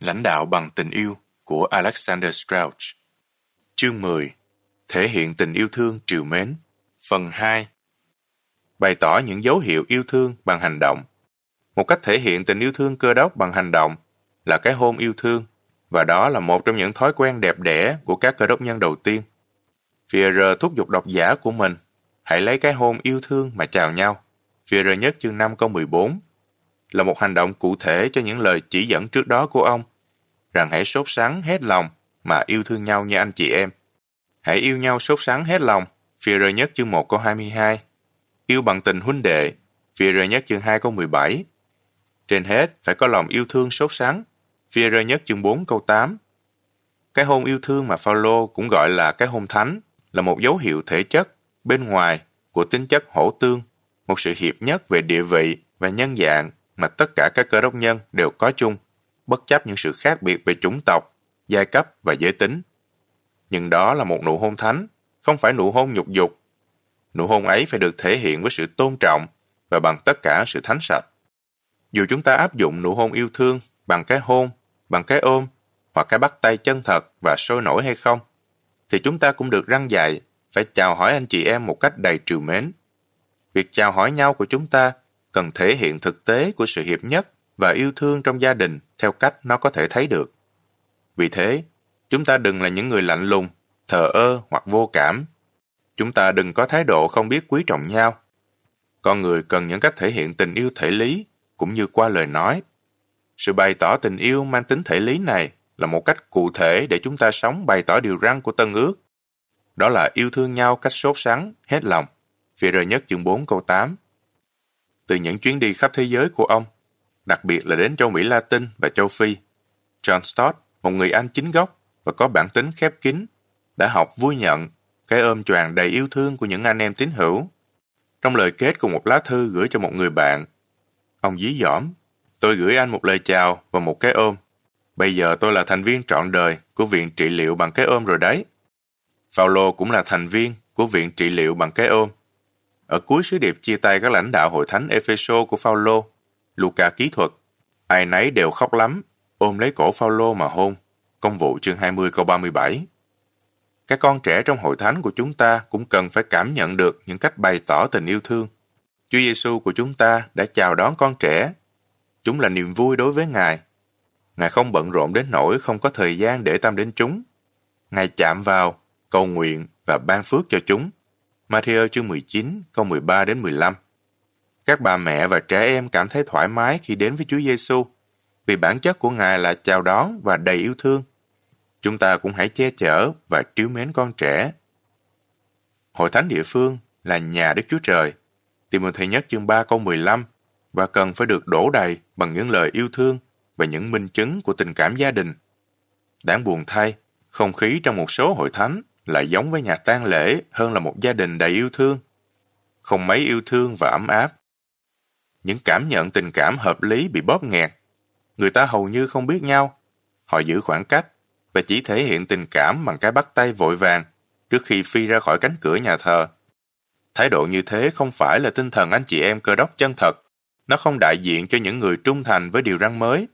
Lãnh đạo bằng tình yêu của Alexander Strauch. Chương 10. Thể hiện tình yêu thương trìu mến. Phần 2. Bày tỏ những dấu hiệu yêu thương bằng hành động. Một cách thể hiện tình yêu thương Cơ Đốc bằng hành động là cái hôn yêu thương, và đó là một trong những thói quen đẹp đẽ của các Cơ Đốc nhân đầu tiên. Führer thúc giục độc giả của mình hãy lấy cái hôn yêu thương mà chào nhau. Führer nhất chương 5 câu 14 là một hành động cụ thể cho những lời chỉ dẫn trước đó của ông, rằng hãy sốt sắng hết lòng mà yêu thương nhau như anh chị em. Hãy yêu nhau sốt sắng hết lòng. Führer nhất chương 1 câu 22. Yêu bằng tình huynh đệ. Führer nhất chương 2 câu 17. Trên hết phải có lòng yêu thương sốt sắng. Führer nhất chương 4 câu 8. Cái hôn yêu thương mà Phaolô cũng gọi là cái hôn thánh là một dấu hiệu thể chất bên ngoài của tính chất hỗ tương, một sự hiệp nhất về địa vị và nhân dạng mà tất cả các Cơ Đốc nhân đều có chung, bất chấp những sự khác biệt về chủng tộc, giai cấp và giới tính. Nhưng đó là một nụ hôn thánh, không phải nụ hôn nhục dục. Nụ hôn ấy phải được thể hiện với sự tôn trọng và bằng tất cả sự thánh sạch. Dù chúng ta áp dụng nụ hôn yêu thương bằng cái hôn, bằng cái ôm hoặc cái bắt tay chân thật và sôi nổi hay không, thì chúng ta cũng được răn dạy phải chào hỏi anh chị em một cách đầy trìu mến. Việc chào hỏi nhau của chúng ta cần thể hiện thực tế của sự hiệp nhất và yêu thương trong gia đình theo cách nó có thể thấy được. Vì thế, chúng ta đừng là những người lạnh lùng, thờ ơ hoặc vô cảm. Chúng ta đừng có thái độ không biết quý trọng nhau. Con người cần những cách thể hiện tình yêu thể lý cũng như qua lời nói. Sự bày tỏ tình yêu mang tính thể lý này là một cách cụ thể để chúng ta sống bày tỏ điều răn của Tân Ước. Đó là yêu thương nhau cách sốt sắng, hết lòng. Führer nhất chương 4 câu 8. Từ những chuyến đi khắp thế giới của ông, đặc biệt là đến châu Mỹ Latin và châu Phi, John Stott, một người Anh chính gốc và có bản tính khép kín, đã học vui nhận cái ôm choàng đầy yêu thương của những anh em tín hữu. Trong lời kết của một lá thư gửi cho một người bạn, ông dí dỏm: "Tôi gửi anh một lời chào và một cái ôm. Bây giờ tôi là thành viên trọn đời của Viện Trị liệu bằng cái ôm rồi đấy." Phaolô cũng là thành viên của Viện Trị liệu bằng cái ôm. Ở cuối sứ điệp chia tay các lãnh đạo hội thánh Epheso của Phaolô, Luca ký thuật, ai nấy đều khóc lắm, ôm lấy cổ Phaolô mà hôn. Công vụ chương 20 câu 37. Các con trẻ trong hội thánh của chúng ta cũng cần phải cảm nhận được những cách bày tỏ tình yêu thương. Chúa Giêsu của chúng ta đã chào đón con trẻ. Chúng là niềm vui đối với Ngài. Ngài không bận rộn đến nỗi không có thời gian để tâm đến chúng. Ngài chạm vào, cầu nguyện và ban phước cho chúng. Matthew chương 19, câu 13 đến 15. Các bà mẹ và trẻ em cảm thấy thoải mái khi đến với Chúa Giêsu, vì bản chất của Ngài là chào đón và đầy yêu thương. Chúng ta cũng hãy che chở và trìu mến con trẻ. Hội thánh địa phương là nhà Đức Chúa Trời, Timôthê nhất chương 3 câu 15, và cần phải được đổ đầy bằng những lời yêu thương và những minh chứng của tình cảm gia đình. Đáng buồn thay, không khí trong một số hội thánh lại giống với nhà tang lễ hơn là một gia đình đầy yêu thương. Không mấy yêu thương và ấm áp. Những cảm nhận tình cảm hợp lý bị bóp nghẹt. Người ta hầu như không biết nhau. Họ giữ khoảng cách và chỉ thể hiện tình cảm bằng cái bắt tay vội vàng trước khi phi ra khỏi cánh cửa nhà thờ. Thái độ như thế không phải là tinh thần anh chị em Cơ Đốc chân thật. Nó không đại diện cho những người trung thành với điều răn mới.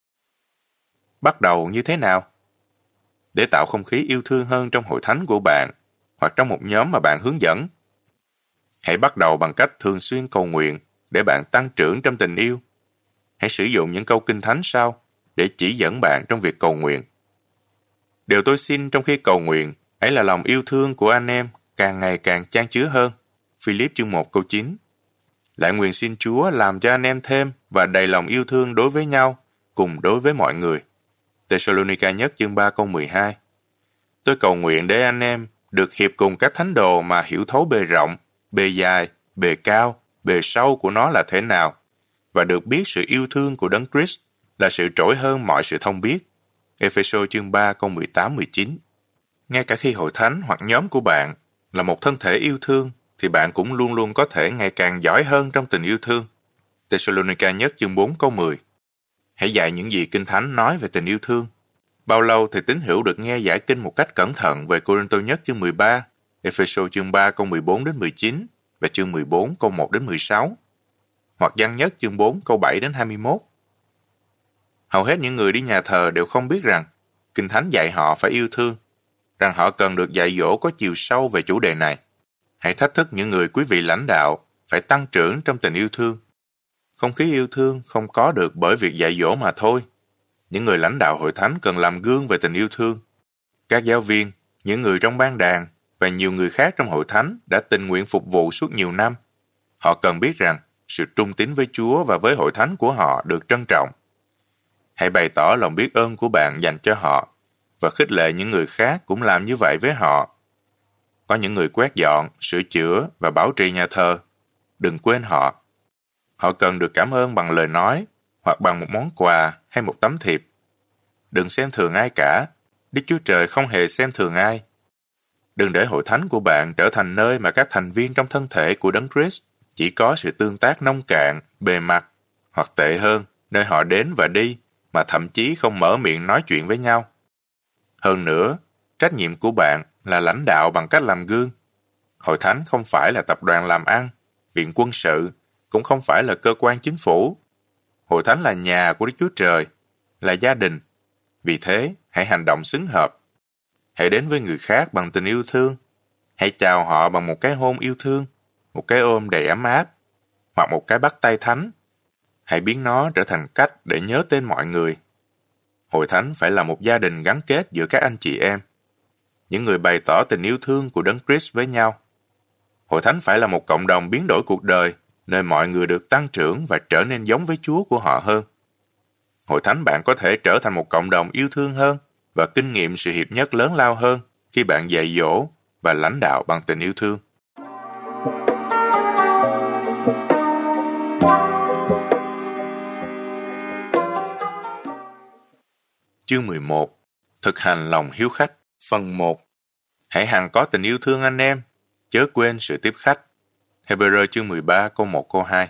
Bắt đầu như thế nào? Để tạo không khí yêu thương hơn trong hội thánh của bạn hoặc trong một nhóm mà bạn hướng dẫn. Hãy bắt đầu bằng cách thường xuyên cầu nguyện để bạn tăng trưởng trong tình yêu. Hãy sử dụng những câu kinh thánh sau để chỉ dẫn bạn trong việc cầu nguyện. Điều tôi xin trong khi cầu nguyện ấy là lòng yêu thương của anh em càng ngày càng chan chứa hơn. Philip chương 1 câu 9. Lại nguyện xin Chúa làm cho anh em thêm và đầy lòng yêu thương đối với nhau cùng đối với mọi người. Thessalonica nhất chương 3 câu 12. Tôi cầu nguyện để anh em được hiệp cùng các thánh đồ mà hiểu thấu bề rộng, bề dài, bề cao, bề sâu của nó là thế nào, và được biết sự yêu thương của Đấng Christ là sự trỗi hơn mọi sự thông biết. Ephesos chương 3 câu 18-19. Ngay cả khi hội thánh hoặc nhóm của bạn là một thân thể yêu thương, thì bạn cũng luôn luôn có thể ngày càng giỏi hơn trong tình yêu thương. Thessalonica nhất chương 4 câu 10. Hãy dạy những gì Kinh Thánh nói về tình yêu thương. Bao lâu thì tín hữu được nghe giải kinh một cách cẩn thận về Cô-rinh-tô nhất chương 13, Ephesos chương 3 câu 14 đến 19 và chương 14 câu 1 đến 16, hoặc Giăng nhất chương 4 câu 7 đến 21. Hầu hết những người đi nhà thờ đều không biết rằng Kinh Thánh dạy họ phải yêu thương, rằng họ cần được dạy dỗ có chiều sâu về chủ đề này. Hãy thách thức những người quý vị lãnh đạo phải tăng trưởng trong tình yêu thương. Không khí yêu thương không có được bởi việc dạy dỗ mà thôi. Những người lãnh đạo hội thánh cần làm gương về tình yêu thương. Các giáo viên, những người trong ban đàn và nhiều người khác trong hội thánh đã tình nguyện phục vụ suốt nhiều năm. Họ cần biết rằng sự trung tín với Chúa và với hội thánh của họ được trân trọng. Hãy bày tỏ lòng biết ơn của bạn dành cho họ và khích lệ những người khác cũng làm như vậy với họ. Có những người quét dọn, sửa chữa và bảo trì nhà thờ. Đừng quên họ. Họ cần được cảm ơn bằng lời nói hoặc bằng một món quà hay một tấm thiệp. Đừng xem thường ai cả. Đức Chúa Trời không hề xem thường ai. Đừng để hội thánh của bạn trở thành nơi mà các thành viên trong thân thể của Đấng Christ chỉ có sự tương tác nông cạn, bề mặt, hoặc tệ hơn, nơi họ đến và đi mà thậm chí không mở miệng nói chuyện với nhau. Hơn nữa, trách nhiệm của bạn là lãnh đạo bằng cách làm gương. Hội thánh không phải là tập đoàn làm ăn, viện quân sự, cũng không phải là cơ quan chính phủ. Hội thánh là nhà của Đức Chúa Trời, là gia đình. Vì thế, hãy hành động xứng hợp. Hãy đến với người khác bằng tình yêu thương. Hãy chào họ bằng một cái hôn yêu thương, một cái ôm đầy ấm áp, hoặc một cái bắt tay thánh. Hãy biến nó trở thành cách để nhớ tên mọi người. Hội thánh phải là một gia đình gắn kết giữa các anh chị em, những người bày tỏ tình yêu thương của Đấng Christ với nhau. Hội thánh phải là một cộng đồng biến đổi cuộc đời, nơi mọi người được tăng trưởng và trở nên giống với Chúa của họ hơn. Hội thánh bạn có thể trở thành một cộng đồng yêu thương hơn và kinh nghiệm sự hiệp nhất lớn lao hơn khi bạn dạy dỗ và lãnh đạo bằng tình yêu thương. Chương 11. Thực hành lòng hiếu khách. Phần 1. Hãy hằng có tình yêu thương anh em, chớ quên sự tiếp khách. Hebrew chương 13 câu 1 câu 2.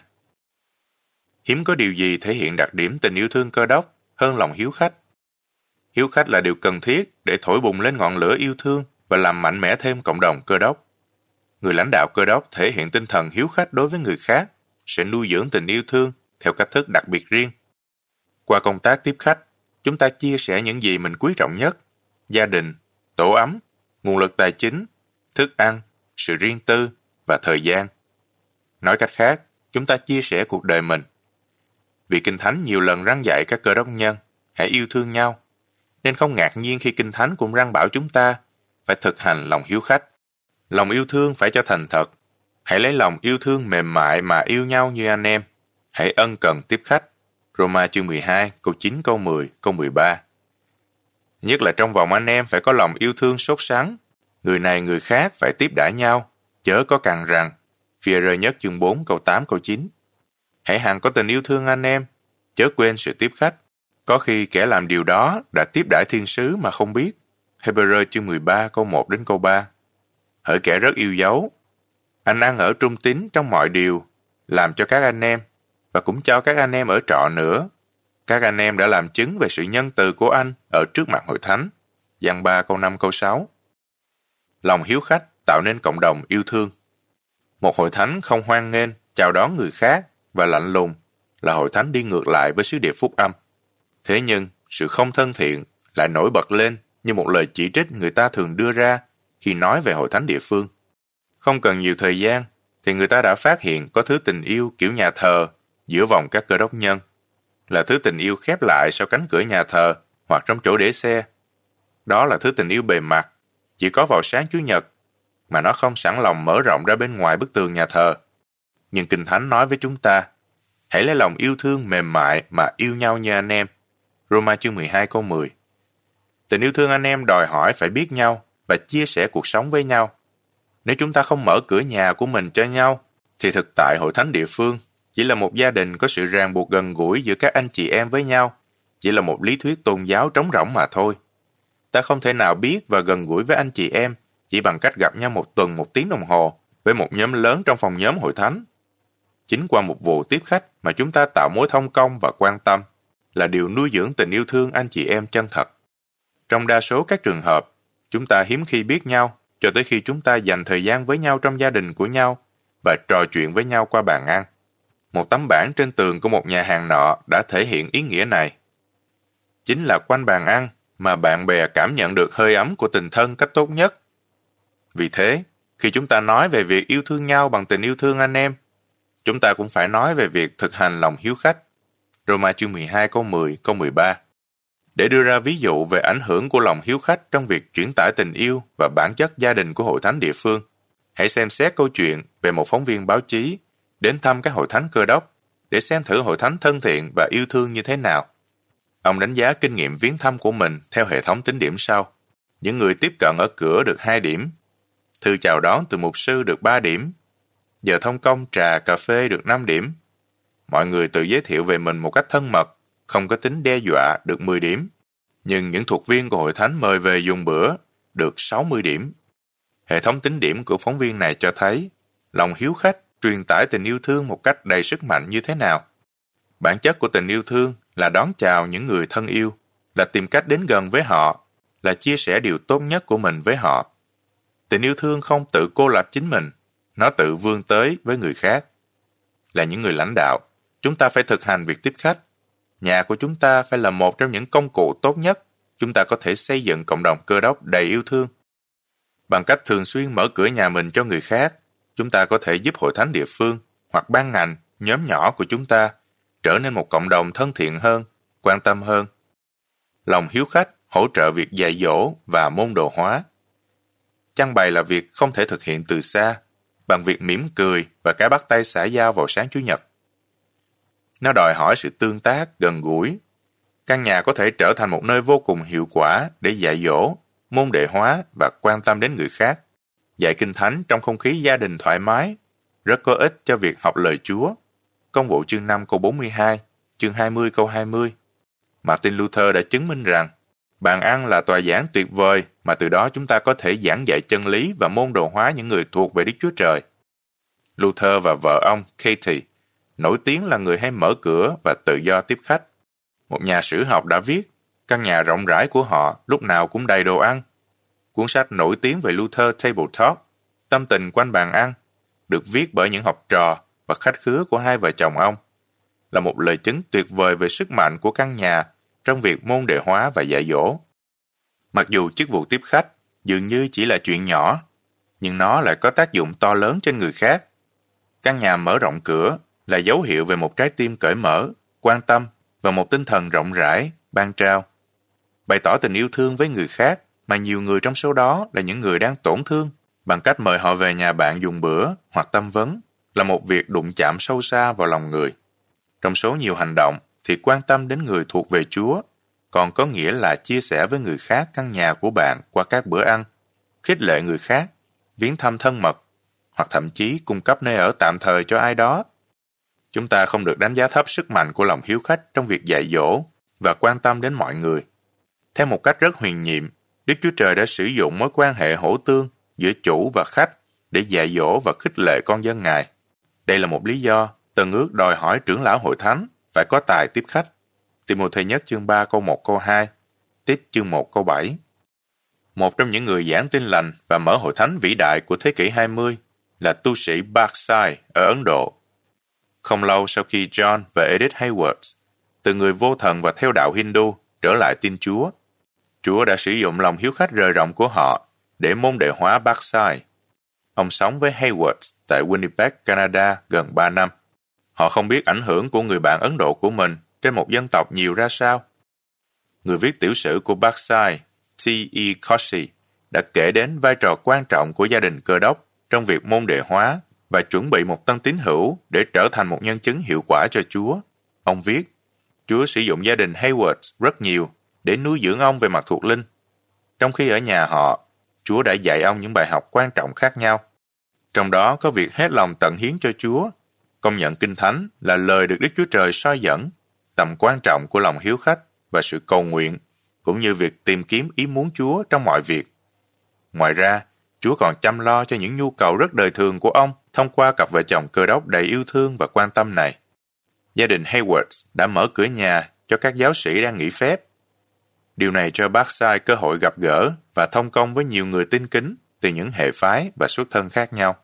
Hiếm có điều gì thể hiện đặc điểm tình yêu thương Cơ Đốc hơn lòng hiếu khách. Hiếu khách là điều cần thiết để thổi bùng lên ngọn lửa yêu thương và làm mạnh mẽ thêm cộng đồng Cơ Đốc. Người lãnh đạo Cơ Đốc thể hiện tinh thần hiếu khách đối với người khác, sẽ nuôi dưỡng tình yêu thương theo cách thức đặc biệt riêng. Qua công tác tiếp khách, chúng ta chia sẻ những gì mình quý trọng nhất: gia đình, tổ ấm, nguồn lực tài chính, thức ăn, sự riêng tư và thời gian. Nói cách khác, chúng ta chia sẻ cuộc đời mình. Vì Kinh Thánh nhiều lần răn dạy các Cơ Đốc nhân hãy yêu thương nhau, nên không ngạc nhiên khi Kinh Thánh cũng răn bảo chúng ta phải thực hành lòng hiếu khách. Lòng yêu thương phải cho thành thật. Hãy lấy lòng yêu thương mềm mại mà yêu nhau như anh em. Hãy ân cần tiếp khách. Roma chương 12, câu 9, câu 10, câu 13. Nhất là trong vòng anh em phải có lòng yêu thương sốt sắng. Người này người khác phải tiếp đãi nhau, chớ có cằn rằng. Phi-e-rơ nhất chương 4, câu 8, câu 9. Hãy hằng có tình yêu thương anh em, chớ quên sự tiếp khách. Có khi kẻ làm điều đó đã tiếp đãi thiên sứ mà không biết. Hebrew chương 13, câu 1 đến câu 3. Hỡi kẻ rất yêu dấu, anh ăn ở trung tín trong mọi điều, làm cho các anh em, và cũng cho các anh em ở trọ nữa. Các anh em đã làm chứng về sự nhân từ của anh ở trước mặt hội thánh. Giăng 3 câu 5 câu 6. Lòng hiếu khách tạo nên cộng đồng yêu thương. Một hội thánh không hoan nghênh, chào đón người khác và lạnh lùng là hội thánh đi ngược lại với sứ điệp phúc âm. Thế nhưng, sự không thân thiện lại nổi bật lên như một lời chỉ trích người ta thường đưa ra khi nói về hội thánh địa phương. Không cần nhiều thời gian, thì người ta đã phát hiện có thứ tình yêu kiểu nhà thờ giữa vòng các Cơ Đốc nhân, là thứ tình yêu khép lại sau cánh cửa nhà thờ hoặc trong chỗ để xe. Đó là thứ tình yêu bề mặt, chỉ có vào sáng Chủ nhật, mà nó không sẵn lòng mở rộng ra bên ngoài bức tường nhà thờ. Nhưng Kinh Thánh nói với chúng ta, hãy lấy lòng yêu thương mềm mại mà yêu nhau như anh em. Roma chương 12 câu 10. Tình yêu thương anh em đòi hỏi phải biết nhau và chia sẻ cuộc sống với nhau. Nếu chúng ta không mở cửa nhà của mình cho nhau, thì thực tại hội thánh địa phương chỉ là một gia đình có sự ràng buộc gần gũi giữa các anh chị em với nhau, chỉ là một lý thuyết tôn giáo trống rỗng mà thôi. Ta không thể nào biết và gần gũi với anh chị em chỉ bằng cách gặp nhau một tuần 1 tiếng đồng hồ với một nhóm lớn trong phòng nhóm hội thánh. Chính qua một vụ tiếp khách mà chúng ta tạo mối thông công và quan tâm là điều nuôi dưỡng tình yêu thương anh chị em chân thật. Trong đa số các trường hợp, chúng ta hiếm khi biết nhau cho tới khi chúng ta dành thời gian với nhau trong gia đình của nhau và trò chuyện với nhau qua bàn ăn. Một tấm bảng trên tường của một nhà hàng nọ đã thể hiện ý nghĩa này. chính là quanh bàn ăn mà bạn bè cảm nhận được hơi ấm của tình thân cách tốt nhất. Vì thế, khi chúng ta nói về việc yêu thương nhau bằng tình yêu thương anh em, chúng ta cũng phải nói về việc thực hành lòng hiếu khách. Roma chương 12 câu 10, câu 13. Để đưa ra ví dụ về ảnh hưởng của lòng hiếu khách trong việc chuyển tải tình yêu và bản chất gia đình của hội thánh địa phương, hãy xem xét câu chuyện về một phóng viên báo chí đến thăm các hội thánh Cơ Đốc để xem thử hội thánh thân thiện và yêu thương như thế nào. Ông đánh giá kinh nghiệm viếng thăm của mình theo hệ thống tính điểm sau. Những người tiếp cận ở cửa được 2 điểm, thư chào đón từ mục sư được 3 điểm, giờ thông công trà cà phê được 5 điểm. Mọi người tự giới thiệu về mình một cách thân mật, không có tính đe dọa được 10 điểm. Nhưng những thuộc viên của hội thánh mời về dùng bữa được 60 điểm. Hệ thống tính điểm của phóng viên này cho thấy lòng hiếu khách truyền tải tình yêu thương một cách đầy sức mạnh như thế nào. Bản chất của tình yêu thương là đón chào những người thân yêu, là tìm cách đến gần với họ, là chia sẻ điều tốt nhất của mình với họ. Tình yêu thương không tự cô lập chính mình, nó tự vươn tới với người khác. Là những người lãnh đạo, chúng ta phải thực hành việc tiếp khách. Nhà của chúng ta phải là một trong những công cụ tốt nhất chúng ta có thể xây dựng cộng đồng Cơ Đốc đầy yêu thương. Bằng cách thường xuyên mở cửa nhà mình cho người khác, chúng ta có thể giúp hội thánh địa phương hoặc ban ngành, nhóm nhỏ của chúng ta trở nên một cộng đồng thân thiện hơn, quan tâm hơn. Lòng hiếu khách hỗ trợ việc dạy dỗ và môn đồ hóa. Chăn bày là việc không thể thực hiện từ xa, bằng việc mỉm cười và cái bắt tay xã giao vào sáng Chủ nhật. Nó đòi hỏi sự tương tác, gần gũi. Căn nhà có thể trở thành một nơi vô cùng hiệu quả để dạy dỗ, môn đệ hóa và quan tâm đến người khác. Dạy Kinh Thánh trong không khí gia đình thoải mái, rất có ích cho việc học lời Chúa. Công vụ chương 5 câu 42, chương 20 câu 20. Martin Luther đã chứng minh rằng bàn ăn là tòa giảng tuyệt vời mà từ đó chúng ta có thể giảng dạy chân lý và môn đồ hóa những người thuộc về Đức Chúa Trời. Luther và vợ ông Katie nổi tiếng là người hay mở cửa và tự do tiếp khách. Một nhà sử học đã viết, căn nhà rộng rãi của họ lúc nào cũng đầy đồ ăn. Cuốn sách nổi tiếng về Luther Table Talk, tâm tình quanh bàn ăn, được viết bởi những học trò và khách khứa của hai vợ chồng ông, là một lời chứng tuyệt vời về sức mạnh của căn nhà trong việc môn đệ hóa và dạy dỗ. Mặc dù chức vụ tiếp khách dường như chỉ là chuyện nhỏ, nhưng nó lại có tác dụng to lớn trên người khác. Căn nhà mở rộng cửa là dấu hiệu về một trái tim cởi mở, quan tâm và một tinh thần rộng rãi, ban trao. Bày tỏ tình yêu thương với người khác mà nhiều người trong số đó là những người đang tổn thương bằng cách mời họ về nhà bạn dùng bữa hoặc tâm vấn là một việc đụng chạm sâu xa vào lòng người. Trong số nhiều hành động thì quan tâm đến người thuộc về Chúa còn có nghĩa là chia sẻ với người khác căn nhà của bạn qua các bữa ăn, khích lệ người khác, viếng thăm thân mật hoặc thậm chí cung cấp nơi ở tạm thời cho ai đó. Chúng ta không được đánh giá thấp sức mạnh của lòng hiếu khách trong việc dạy dỗ và quan tâm đến mọi người. Theo một cách rất huyền nhiệm, Đức Chúa Trời đã sử dụng mối quan hệ hỗ tương giữa chủ và khách để dạy dỗ và khích lệ con dân Ngài. Đây là một lý do Tân Ước đòi hỏi trưởng lão hội thánh phải có tài tiếp khách. Timôthê nhất chương 3 câu 1 câu 2, Tít chương 1 câu 7. Một trong những người giảng tin lành và mở hội thánh vĩ đại của thế kỷ 20 là tu sĩ Parkside ở Ấn Độ. Không lâu sau khi John và Edith Hayworth, từ người vô thần và theo đạo Hindu, trở lại tin Chúa, Chúa đã sử dụng lòng hiếu khách rời rộng của họ để môn đệ hóa Parkside. Ông sống với Hayworth tại Winnipeg, Canada gần 3 năm. Họ không biết ảnh hưởng của người bạn Ấn Độ của mình trên một dân tộc nhiều ra sao. Người viết tiểu sử của Parkside, T.E. Cauchy, đã kể đến vai trò quan trọng của gia đình Cơ Đốc trong việc môn đệ hóa và chuẩn bị một tân tín hữu để trở thành một nhân chứng hiệu quả cho Chúa. Ông viết, Chúa sử dụng gia đình Hayworth rất nhiều để nuôi dưỡng ông về mặt thuộc linh. Trong khi ở nhà họ, Chúa đã dạy ông những bài học quan trọng khác nhau. Trong đó có việc hết lòng tận hiến cho Chúa, công nhận Kinh Thánh là lời được Đức Chúa Trời soi dẫn, tầm quan trọng của lòng hiếu khách và sự cầu nguyện, cũng như việc tìm kiếm ý muốn Chúa trong mọi việc. Ngoài ra, Chúa còn chăm lo cho những nhu cầu rất đời thường của ông thông qua cặp vợ chồng Cơ Đốc đầy yêu thương và quan tâm này. Gia đình Hayworth đã mở cửa nhà cho các giáo sĩ đang nghỉ phép. Điều này cho Parkside cơ hội gặp gỡ và thông công với nhiều người tin kính từ những hệ phái và xuất thân khác nhau.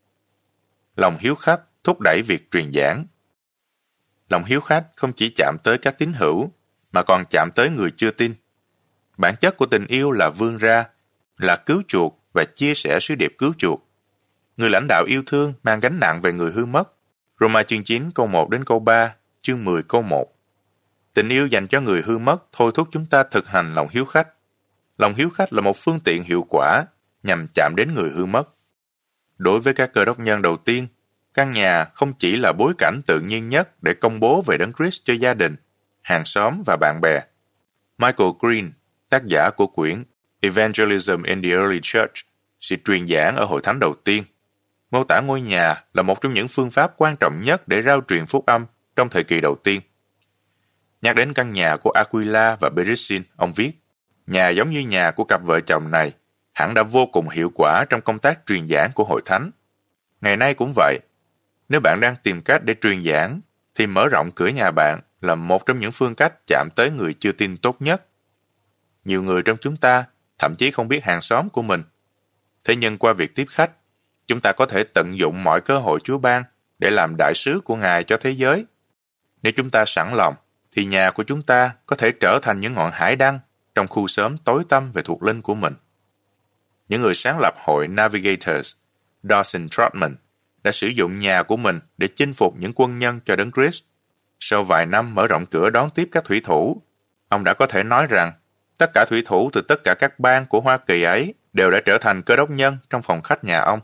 Lòng hiếu khách thúc đẩy việc truyền giảng. Lòng hiếu khách không chỉ chạm tới các tín hữu, mà còn chạm tới người chưa tin. Bản chất của tình yêu là vươn ra, là cứu chuộc và chia sẻ sứ điệp cứu chuộc. Người lãnh đạo yêu thương mang gánh nặng về người hư mất. Roma chương 9 câu 1 đến câu 3, chương 10 câu 1. Tình yêu dành cho người hư mất thôi thúc chúng ta thực hành lòng hiếu khách. Lòng hiếu khách là một phương tiện hiệu quả nhằm chạm đến người hư mất. Đối với các Cơ đốc nhân đầu tiên, căn nhà không chỉ là bối cảnh tự nhiên nhất để công bố về Đấng Christ cho gia đình, hàng xóm và bạn bè. Michael Green, tác giả của quyển Evangelism in the Early Church, sự truyền giảng ở hội thánh đầu tiên, mô tả ngôi nhà là một trong những phương pháp quan trọng nhất để rao truyền phúc âm trong thời kỳ đầu tiên. Nhắc đến căn nhà của Aquila và Beresin, ông viết, nhà giống như nhà của cặp vợ chồng này hẳn đã vô cùng hiệu quả trong công tác truyền giảng của hội thánh. Ngày nay cũng vậy. Nếu bạn đang tìm cách để truyền giảng, thì mở rộng cửa nhà bạn là một trong những phương cách chạm tới người chưa tin tốt nhất. Nhiều người trong chúng ta thậm chí không biết hàng xóm của mình. Thế nhưng qua việc tiếp khách, chúng ta có thể tận dụng mọi cơ hội Chúa ban để làm đại sứ của Ngài cho thế giới. Nếu chúng ta sẵn lòng, thì nhà của chúng ta có thể trở thành những ngọn hải đăng trong khu xóm tối tăm về thuộc linh của mình. Những người sáng lập hội Navigators, Dawson Trotman, đã sử dụng nhà của mình để chinh phục những quân nhân cho Đấng Christ. Sau vài năm mở rộng cửa đón tiếp các thủy thủ, ông đã có thể nói rằng tất cả thủy thủ từ tất cả các bang của Hoa Kỳ ấy đều đã trở thành Cơ đốc nhân trong phòng khách nhà ông.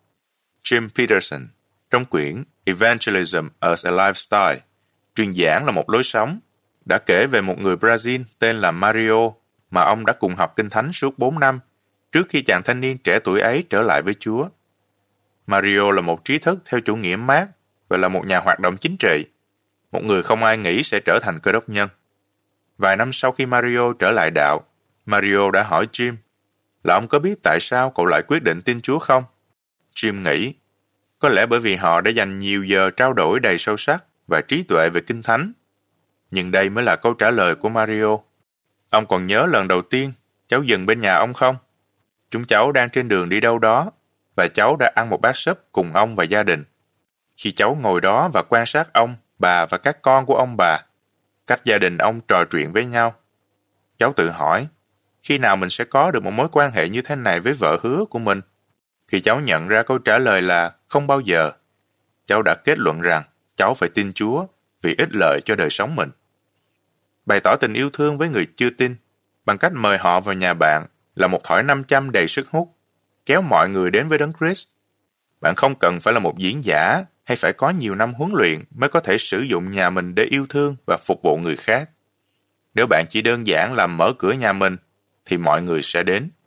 Jim Peterson, trong quyển Evangelism as a Lifestyle, truyền giảng là một lối sống, đã kể về một người Brazil tên là Mario mà ông đã cùng học Kinh Thánh suốt 4 năm trước khi chàng thanh niên trẻ tuổi ấy trở lại với Chúa. Mario là một trí thức theo chủ nghĩa Mác và là một nhà hoạt động chính trị, một người không ai nghĩ sẽ trở thành Cơ đốc nhân. Vài năm sau khi Mario trở lại đạo, Mario đã hỏi Jim là ông có biết tại sao cậu lại quyết định tin Chúa không? Jim nghĩ, có lẽ bởi vì họ đã dành nhiều giờ trao đổi đầy sâu sắc và trí tuệ về Kinh Thánh. Nhưng đây mới là câu trả lời của Mario. Ông còn nhớ lần đầu tiên cháu dừng bên nhà ông không? Chúng cháu đang trên đường đi đâu đó, và cháu đã ăn một bát súp cùng ông và gia đình. Khi cháu ngồi đó và quan sát ông, bà và các con của ông bà, cách gia đình ông trò chuyện với nhau, cháu tự hỏi, khi nào mình sẽ có được một mối quan hệ như thế này với vợ hứa của mình? Khi cháu nhận ra câu trả lời là không bao giờ, cháu đã kết luận rằng cháu phải tin Chúa vì ích lợi cho đời sống mình. Bày tỏ tình yêu thương với người chưa tin bằng cách mời họ vào nhà bạn là một thỏi 500 đầy sức hút, kéo mọi người đến với Đấng Christ. Bạn không cần phải là một diễn giả hay phải có nhiều năm huấn luyện mới có thể sử dụng nhà mình để yêu thương và phục vụ người khác. Nếu bạn chỉ đơn giản làm mở cửa nhà mình, thì mọi người sẽ đến.